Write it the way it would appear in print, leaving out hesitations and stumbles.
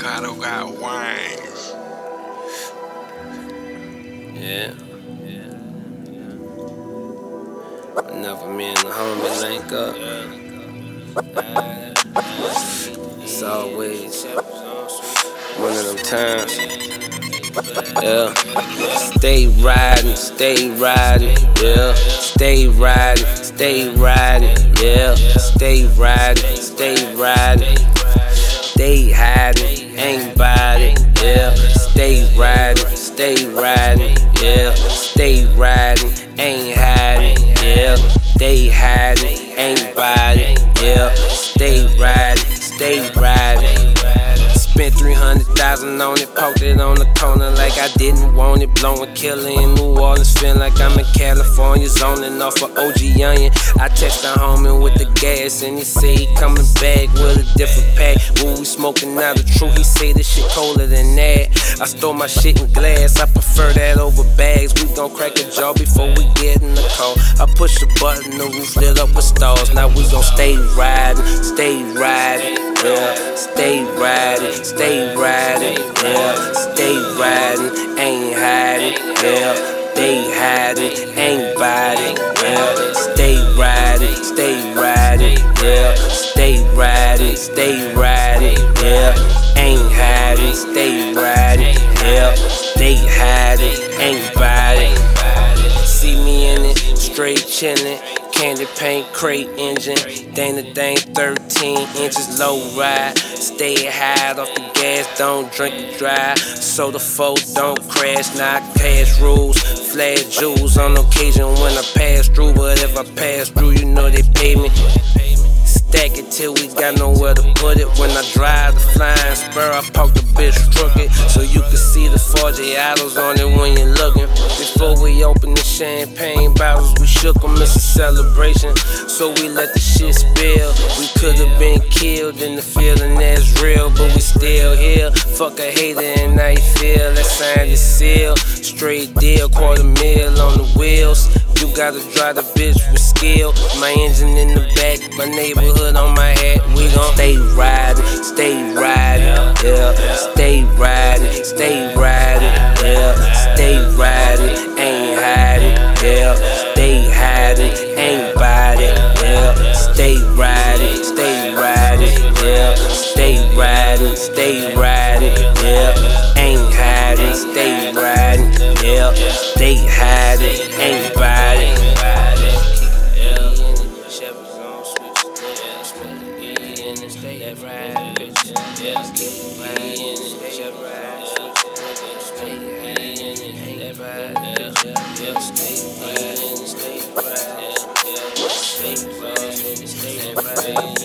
Kato got wings. Yeah. Whenever me and the homie link up, it's always one of them times. Yeah. Stay riding, yeah. Stay riding, yeah. Stay riding, stay hiding, ain't bout it, yeah. Stay riding, yeah. Stay riding, ain't hiding, yeah. Stay hiding, ain't bout it, yeah. Stay riding, Spent 300,000 on it, parked it on the corner like I didn't want it. Blowing killer in New Orleans, feeling like I'm in California, zoning off of OG Onion. I text the homie with the gas, and he say he coming back with a different pack. When we smoking out the truth, he say this shit colder than that. I store my shit in glass, I prefer that over bags. We gon' crack a jaw before we get in the car. I push a button, the roof lit up with stars. Now we gon' stay riding, yeah. Stay riding, yeah. Stay riding, ain't hiding, yeah. Stay hiding, ain't biting, yeah. Stay riding, yeah. Stay riding, yeah. Ain't hiding, stay riding, yeah. Stay hiding, ain't biting. See me in it, straight chillin'. Candy paint crate engine, Dana Dane 13 inches low ride. Stay high off the gas, don't drink it dry. So the folks don't crash, not cash rules. Flash jewels on occasion when I pass through, but if I pass through, you know they pay me. Stack it till we got nowhere to put it. When I drive the flying spur, I park the bitch crooked, so you can see the 4J idols on it when you're looking. Before we open the champagne bottles, we shook them, it's a celebration, so we let the shit spill. We could've been killed and the feeling that's real, but we still here. Fuck a hater and how you feel, let's sign the seal. Straight deal, $250,000 on the wheels. You gotta drive the bitch with skill. My engine in the back, my neighborhood on my hat. We gon' stay riding, yeah. Stay riding, yeah. Stay riding, ain't hiding, yeah. Stay hiding, ain't biting, yeah. Stay riding, yeah. Stay riding, yeah. Ain't hiding, stay riding, yeah. Stay hiding, ain't biting. Stay